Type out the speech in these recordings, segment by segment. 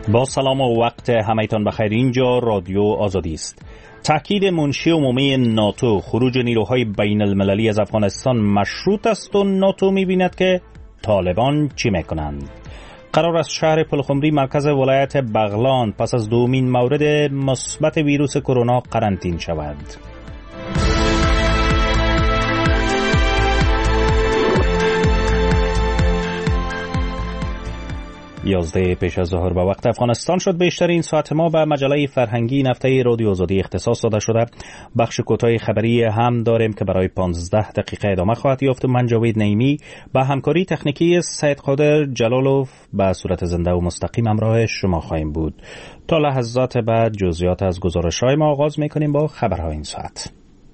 با سلام و وقت همه‌تان بخیر. اینجا رادیو آزادی است. تاکید منشی عمومی ناتو خروج نیروهای بین المللی از افغانستان مشروط است و ناتو می‌بیند که طالبان چی میکنند. قرار است شهر پلخمری مرکز ولایت بغلان پس از دومین مورد مثبت ویروس کرونا قرنطین شود. 11 پیش از ظهر به وقت افغانستان شد. بیشتر این ساعت ما به مجله فرهنگی نفته رادیو آزادی اختصاص داده شده. بخش کوتاه خبری هم داریم که برای 15 دقیقه ادامه خواهد یافت. من جاوید نعیمی با همکاری تکنیکی سید قادر جلالوف به صورت زنده و مستقیم همراه شما خواهیم بود. تا لحظات بعد جزئیات از گزارش‌های ما آغاز می‌کنیم با خبرهای این ساعت.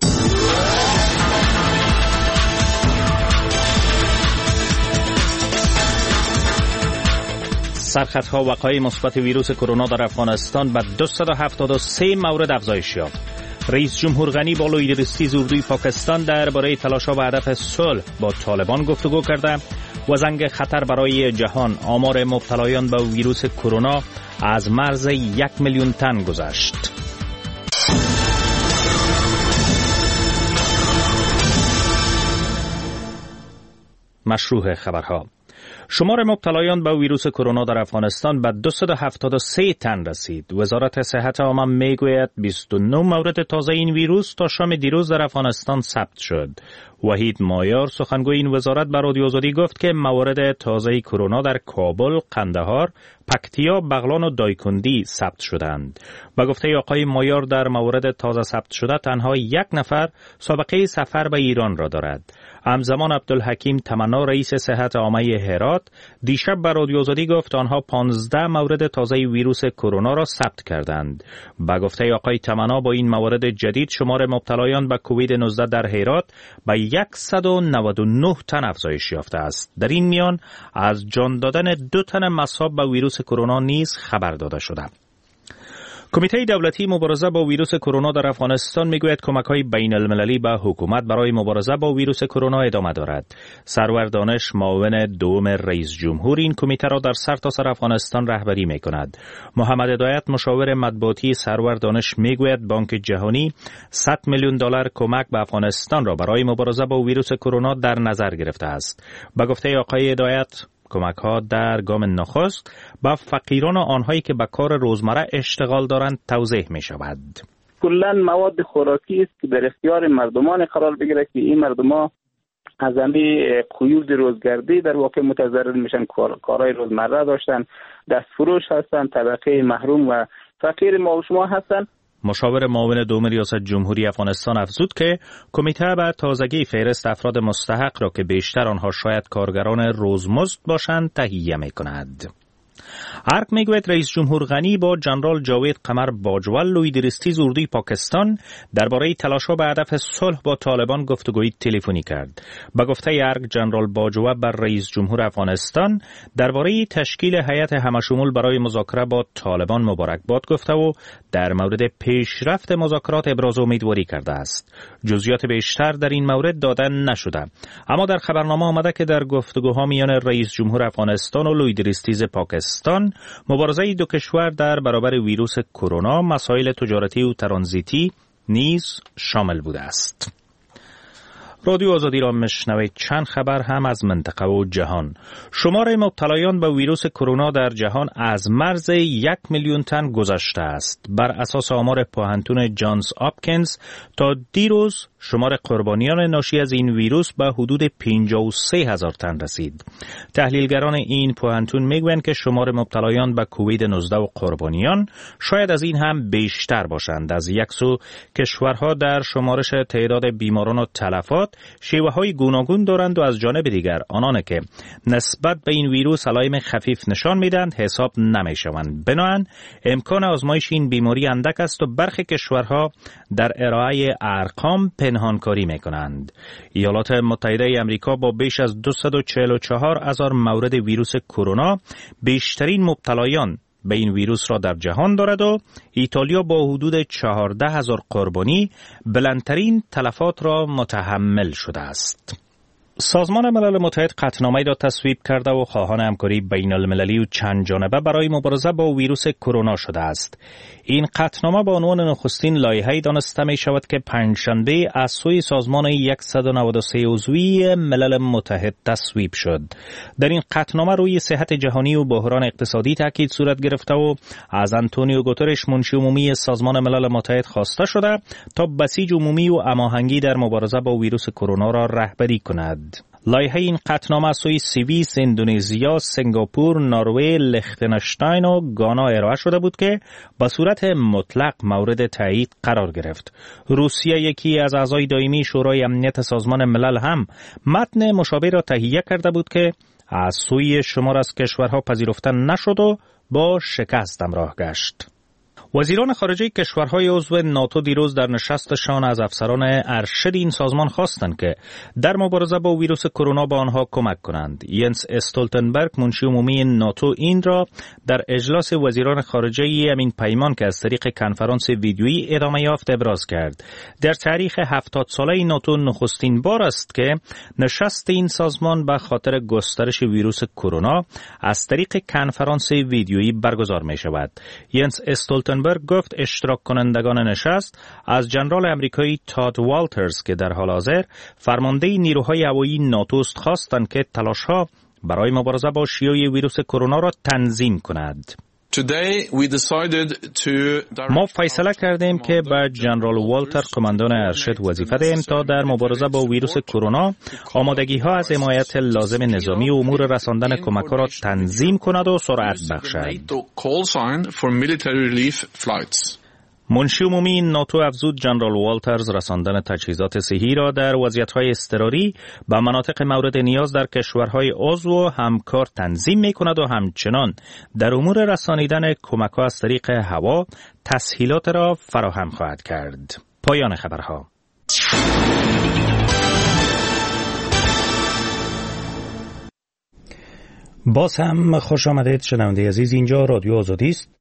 سرخطها وقایع مثبت ویروس کرونا در افغانستان به 273 مورد افزایش یافت. رئیس جمهور غنی با لیدرستی زوردوی پاکستان درباره تلاش‌ها به هدف صلح با طالبان گفتگو کرده و زنگ خطر برای جهان. آمار مبتلایان به ویروس کرونا از مرز 1 میلیون تن گذشت. مشروع خبرها. شمار مبتلایان به ویروس کرونا در افغانستان به 273 تن رسید. وزارت صحت عامه میگوید 29 مورد تازه این ویروس تا شام دیروز در افغانستان ثبت شد. وحید مایار سخنگوی این وزارت به رادیو آزادی گفت که موارد تازه کرونا در کابل، قندهار، پکتیا، بغلان و دایکندی ثبت شدند. با گفته آقای مایار در موارد تازه ثبت شده تنها یک نفر سابقه سفر به ایران را دارد. همزمان عبدالحکیم تمنا رئیس صحت عامه هرات دیشب به رادیو آزادی گفت آنها 15 مورد تازه ویروس کرونا را ثبت کردند. با گفته آقای تمنا با این موارد جدید شمار مبتلایان به کووید 19 در هرات به 199 تن افزایش یافته است. در این میان از جان دادن 2 تن مصاب به ویروس کرونا نیز خبر داده شده. کمیته دولتی مبارزه با ویروس کرونا در افغانستان میگوید کمک‌های بین المللی به حکومت برای مبارزه با ویروس کرونا ادامه دارد. سرور دانش معاون دوم رئیس جمهور این کمیته را در سرتاسر افغانستان رهبری میکند. محمد هدایت مشاور مطبوعاتی سرور دانش میگوید بانک جهانی 100 میلیون دلار کمک به افغانستان را برای مبارزه با ویروس کرونا در نظر گرفته است. به گفته آقای هدایت کمک‌ها در گام نخست با فقیران و آنهایی که به کار روزمره اشتغال دارند توزیع می‌شود. کلاً مواد خوراکی است که در اختیار مردمان قرار بگیره که این مردمان از همین قیود روزگردی در واقع متضرر میشن، کارهای روزمره داشتن، دستفروش هستن، طبقه محروم و فقیر ما و شما هستن. مشاور معاون دوم ریاست جمهوری افغانستان افزود که کمیته به تازگی فهرست افراد مستحق را که بیشتر آنها شاید کارگران روزمزد باشند تهیه می‌کند. ارگ میگوید رئیس جمهور غنی با جنرال جاوید قمر باجوه لیدرستی زوردوی پاکستان درباره تلاش‌ها به هدف صلح با طالبان گفتگوی تلفنی کرد. با گفته ارگ جنرال باجوه بر رئیس جمهور افغانستان درباره تشکیل هیئت همشمول برای مذاکره با طالبان مبارکباد گفته و در مورد پیشرفت مذاکرات ابراز امیدواری کرده است. جزئیات بیشتر در این مورد داده نشده، اما در خبرنامه آمده که در گفتگوها میان رئیس جمهور افغانستان و لیدرستی پاکستان مبارزه دو کشور در برابر ویروس کرونا، مسائل تجارتی و ترانزیتی نیز شامل بوده است. رادیو آزادی را میشنوید. چند خبر هم از منطقه و جهان. شمار مبتلایان به ویروس کرونا در جهان از مرز 1 میلیون تن گذشته است. بر اساس آمار پوهنتون جانز آپکینز تا دیروز شمار قربانیان ناشی از این ویروس به حدود 53,000 تن رسید. تحلیلگران این پوهنتون میگویند که شمار مبتلایان به کووید 19 و قربانیان شاید از این هم بیشتر باشند. از یک سو کشورها در شمارش تعداد بیماران و تلفات شیوه‌های گوناگون دارند و از جانب دیگر آنان که نسبت به این ویروس علائم خفیف نشان میدهند حساب نمیشوند. بنابراین امکان آزمایش این بیماری اندک است و برخی کشورها در ارائه ارقام پنهانکاری میکنند. ایالات متحده آمریکا با بیش از 244,000 مورد ویروس کرونا بیشترین مبتلایان به این ویروس را در جهان دارد و ایتالیا با حدود 14,000 قربانی بلندترین تلفات را متحمل شده است. سازمان ملل متحد قطعنامه‌ای را تصویب کرده و خواهان همکاری بین المللی و چند جانبه برای مبارزه با ویروس کرونا شده است. این قطعنامه با عنوان نخستین لایحه‌ای دانسته می شود که پنجشنبه از سوی سازمان 193 عضوی ملل متحد تصویب شد. در این قطعنامه روی صحت جهانی و بحران اقتصادی تاکید صورت گرفته و از آنتونیو گوترش منشی عمومی سازمان ملل متحد خواسته شده تا بسیج عمومی و هماهنگی در مبارزه با ویروس کرونا را رهبری کند. لایحه این قطعنامه از سوی سوئیس، اندونزیا، سنگاپور، نروژ، لختنشتاین و گانا ارائه شده بود که به صورت مطلق مورد تایید قرار گرفت. روسیه، یکی از اعضای دائمی شورای امنیت سازمان ملل، هم متن مشابه را تهیه کرده بود که از سوی شمار از کشورها پذیرفته نشد و با شکست همراه گشت. وزیران خارجه کشورهای عضو ناتو دیروز در نشستشان از افسران ارشد این سازمان خواستند که در مبارزه با ویروس کرونا به آنها کمک کنند. ینس استولتنبرگ، منشی عمومی ناتو، این را در اجلاس وزیران خارجه همین پیمان که از طریق کنفرانس ویدیویی ادامه یافت ابراز کرد. در تاریخ 70 ساله ناتو نخستین بار است که نشست این سازمان به خاطر گسترش ویروس کرونا از طریق کنفرانس ویدیویی برگزار می شود. ینس استولتنبرگ گفت اشتراک کنندگان نشست از جنرال امریکایی تاد والترز که در حال حاضر فرمانده نیروهای هوایی ناتو است خواستند که تلاش‌ها برای مبارزه با شیوع ویروس کرونا را تنظیم کند. ما فیصله کردیم که به جنرال والتر، قماندان ارشد، وظیفه دهیم تا در مبارزه با ویروس کرونا آمادگی‌ها از حمایت لازم نظامی و امور رساندن کمک‌ها را تنظیم کند و سرعت بخشد. منشی عمومی ناتو افزود جنرال والترز رساندن تجهیزات صحی را در وضعیت‌های اضطراری به مناطق مورد نیاز در کشورهای عضو و همکار تنظیم می‌کند و همچنان در امور رسانیدن کمک‌ها از طریق هوا تسهیلات را فراهم خواهد کرد. پایان خبرها. باز هم خوش آمدید شنونده عزیز، اینجا رادیو آزادی است.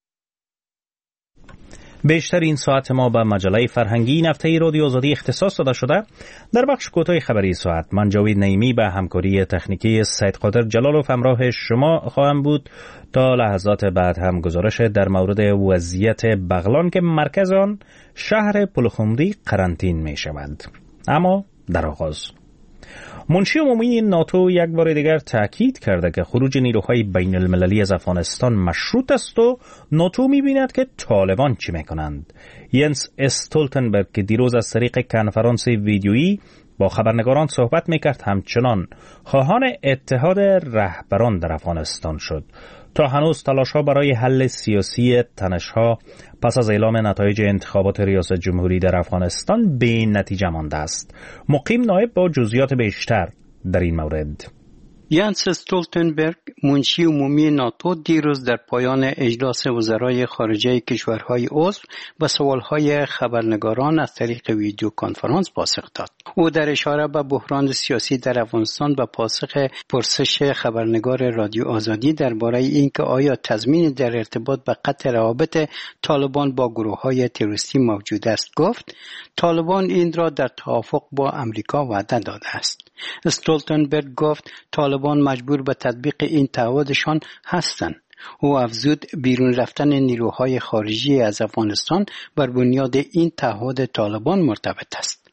بیشتر این ساعت ما به مجله فرهنگی این هفته رادیو آزادی اختصاص داده شده. در بخش کوتاه خبری ساعت من جاوید نعیمی به همکاری تکنیکی سید قادر جلالوف همراه شما خواهم بود تا لحظات بعد هم گزارش در مورد وضعیت بغلان که مرکز آن شهر پلخمری قرنطین می شود. اما در آغاز منشی عمومی ناتو یک بار دیگر تاکید کرده که خروج نیروهای بین المللی از افغانستان مشروط است و ناتو می‌بیند که طالبان چی می‌کنند. ینس استولتنبرگ که دیروز از طریق کنفرانس ویدیویی با خبرنگاران صحبت می‌کرد همچنان خواهان اتحاد رهبران در افغانستان شد. تا هنوز تلاش‌ها برای حل سیاسی تنش‌ها پس از اعلام نتایج انتخابات ریاست جمهوری در افغانستان به نتیجه مانده است. مقیم نایب با جزئیات بیشتر در این مورد. ینس استولتنبرگ، منشی عمومی ناتو، دیروز در پایان اجلاس وزرای خارجه کشورهای عضو به سوالهای خبرنگاران از طریق ویدیو کنفرانس پاسخ داد. او در اشاره به بحران سیاسی در افغانستان به پاسخ پرسش خبرنگار رادیو آزادی درباره اینکه آیا تضمین در ارتباط به قطع روابط طالبان با گروه‌های تروریستی موجود است گفت طالبان این را در توافق با امریکا وعده داده است. استولتنبرگ گفت طالبان مجبور به تطبیق این تعهدشان هستند. او افزود بیرون رفتن نیروهای خارجی از افغانستان بر بنیاد این تعهد طالبان مرتبط است.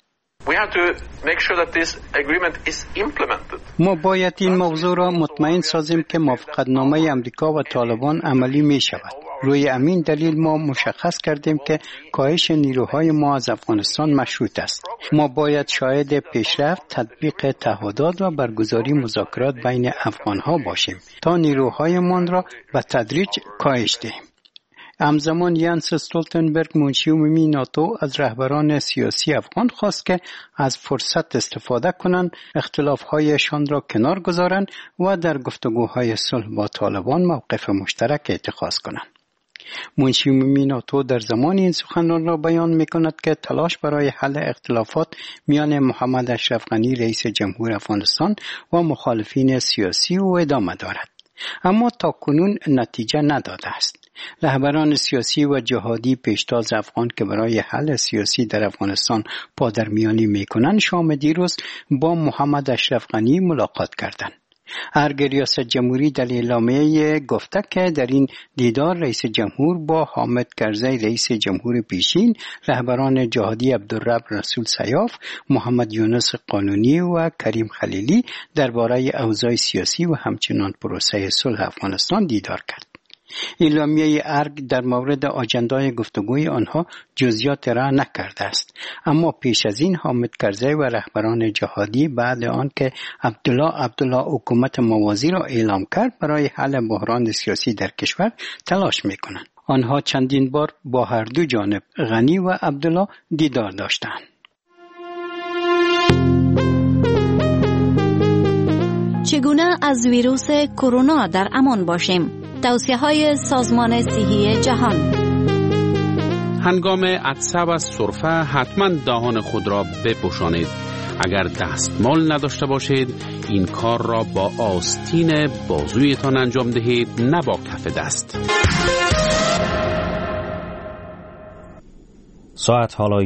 ما باید این موضوع را مطمئن سازیم که موافقتنامه امریکا و طالبان عملی می شود. روی همین دلیل ما مشخص کردیم که کاهش نیروهای ما از افغانستان مشروط است. ما باید شاهد پیشرفت، تطبیق تعهدات و برگزاری مذاکرات بین افغانها باشیم تا نیروهایمان را به تدریج کاهش دهیم. همزمان ینس استولتنبرگ، منشی عمومی ناتو، از رهبران سیاسی افغان خواست که از فرصت استفاده کنند، اختلاف‌هایشان را کنار گذارند و در گفتگوهای صلح با طالبان موقف مشترک اتخاذ کنند. منشی عمومی ناتو در زمان این سخنان را بیان می‌کند که تلاش برای حل اختلافات میان محمد اشرف غنی رئیس جمهور افغانستان و مخالفین سیاسی او ادامه دارد، اما تاکنون نتیجه نداده است. رهبران سیاسی و جهادی پیشتاز افغان که برای حل سیاسی در افغانستان پادرمیانی میکنند شام دیروز با محمد اشرف غنی ملاقات کردند. ارگ ریاست جمهوری در اعلامیه گفته که در این دیدار رئیس جمهور با حامد کرزی رئیس جمهور پیشین، رهبران جهادی عبدالرب رسول سیاف، محمد یونس قانونی و کریم خلیلی درباره اوضاع سیاسی و همچنان پروسه صلح افغانستان دیدار کرد. اعلامیه ارگ در مورد آجندای گفتگوی آنها جزئیات را نکرده است، اما پیش از این حامد کرزی و رهبران جهادی بعد آن که عبدالله حکومت موازی را اعلام کرد برای حل بحران سیاسی در کشور تلاش میکنند. آنها چندین بار با هر دو جانب غنی و عبدالله دیدار داشتند. چگونه از ویروس کرونا در امان باشیم؟ توصیه‌های سازمان صحی جهان. هنگام عطسه و سرفه حتما دهان خود را بپوشانید. اگر دستمال نداشته باشید این کار را با آستین بازویتان انجام دهید، نه با کف دست. ساعت حالا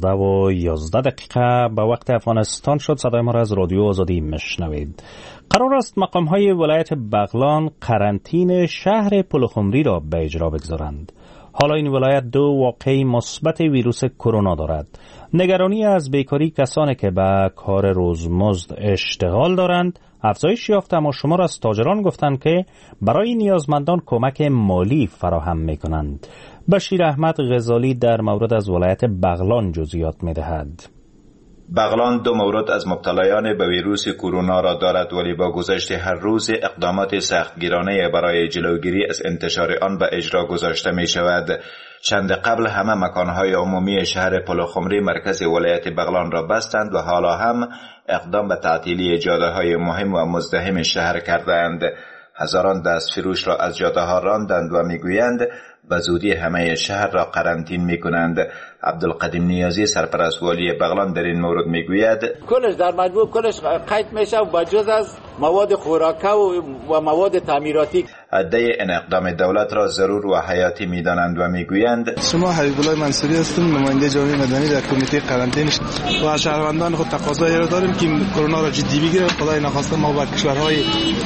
11:11 به وقت افغانستان شد. صدای ما را از رادیو آزادی میشنوید. قرار است مقام‌های ولایت بغلان قرنطینه شهر پلخمری را به اجرا بگذارند. حالا این ولایت 2 واقعه مثبت ویروس کرونا دارد. نگرانی از بیکاری کسانی که به کار روزمزد اشتغال دارند افزایش یافته، اما شمار از تاجران گفتند که برای نیازمندان کمک مالی فراهم می‌کنند. بشیر احمد غزالی در مورد از ولایت بغلان جزئیات می‌دهد. بغلان 2 مورد از مبتلایان به ویروس کرونا را دارد، ولی با گذشت هر روز اقدامات سختگیرانه برای جلوگیری از انتشار آن به اجرا گذاشته می شود. چند قبل همه مکانهای عمومی شهر پلخمری مرکز ولایت بغلان را بستند و حالا هم اقدام به تعطیلی جاده‌های مهم و مزدحم شهر کردند. هزاران دستفروش را از جاده‌ها راندند و میگویند به زودی همه شهر را قرنطین میکنند. عبدالقدیم نیازی سرپرست والی بغلان در این مورد میگوید کلش در مجموع کلش قید میشه و بجز از مواد خوراکی و مواد تعمیراتی. عده این اقدام دولت را ضرور و حیاتی میدانند و میگویند شما حبیب الله منصوری هستم، نماینده جامعه مدنی در کمیته قرنطینه و از شهروندان خود تقاضایی را داریم که کرونا را جدی بگیرند. خدای نخواسته ما با کشورهای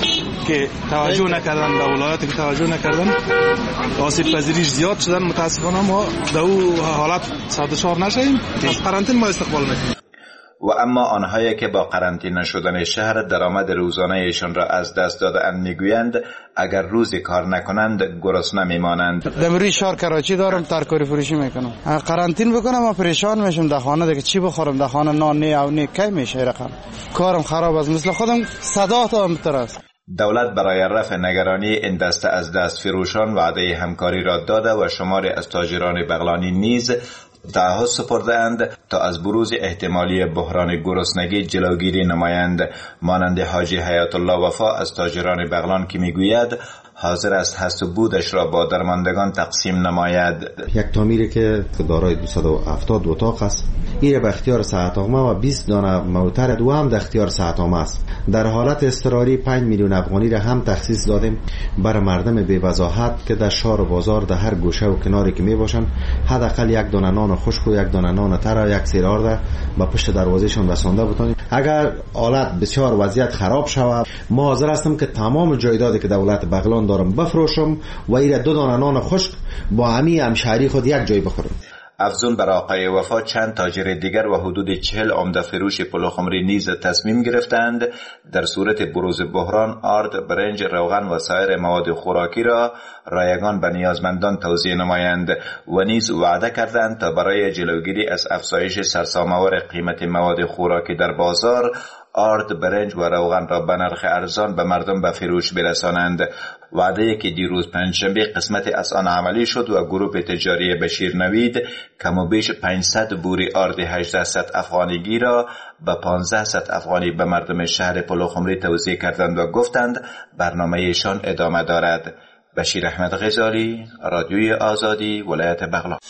که توجه نکردن، به ولایاتی که توجه نکردن آسیب پذیریش زیاد شدن، متاسفانه ما در او حالت سردشار نشیم، از قرنطینه ما استقبال میکنیم. و اما آنهایی که با قرنطینه شدن شهر درآمد روزانه ایشان را از دست داده‌اند میگویند اگر روزی کار نکنند گرسنه میمانند. دمری شهر کراچی دارم، ترکاری فروشی میکنم، قرنطین بکنم و پریشان میشم در خانه دیگه چی بخورم، در خانه نان نه او نه کی میشه رقم، کارم خراب است، مثل خودم صدا تا متر است. دولت برای رفع نگرانی این دسته از دست فروشان وعده همکاری را داده و شماری از تاجران بغلانی نیز تعهد سپرده‌اند تا از بروز احتمالی بحران گرسنگی جلوگیری نمایند. مانند حاجی حیات الله وفا از تاجران بغلان که میگوید حاضر است هست و بودش را با درماندگان تقسیم نماید. یک تامیری که دارای 270 اتاق است، این به اختیار صحت‌عامه و 20 دانه موتر دو هم در اختیار صحت‌عامه است. در حالت اضطراری 5 میلیون افغانی را هم تخصیص دادیم برای مردم بی وضاحت که در شهر و بازار در هر گوشه و کناری که میباشن حداقل یک دانه نان خشک و یک دانه نان تر و یک سیرار را به پشت دروازهشان رسانده بتونیم. اگر حالت بسیار وضعیت خراب شود ما حاضر هستم که تمام جایدادی که دولت بغلان دارم بفروشم و این 2 دانه نان خشک با همشهری خود یک جای بخورم. افزون بر آقای وفا چند تاجر دیگر و حدود 40 عمده فروش پلخمری نیز تصمیم گرفتند در صورت بروز بحران آرد، برنج، روغن و سایر مواد خوراکی را رایگان به نیازمندان توزیع نمایند و نیز وعده کردند تا برای جلوگیری از افزایش سرسام‌آور قیمت مواد خوراکی در بازار آرد، برنج و روغن را به نرخ ارزان به مردم به فروش برسانند. وعده که دیروز پنجشنبه قسمت از آن عملی شد و گروه تجاری بشیر نوید کم و بیش 500 بوری آرد 1800 افغانیگی را به 1500 افغانی به مردم شهر پلخمری توزیع کردند و گفتند برنامه‌شان ادامه دارد. بشیر احمد غزالی، رادیوی آزادی، ولایت بغلان.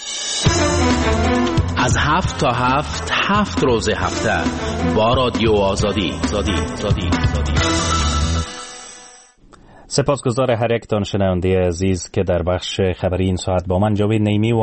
از 7 تا 7 روز هفته با رادیو آزادی. سپاسگزار هر یک تان شنونده عزیز که در بخش خبری این ساعت با من جاوید نیمی و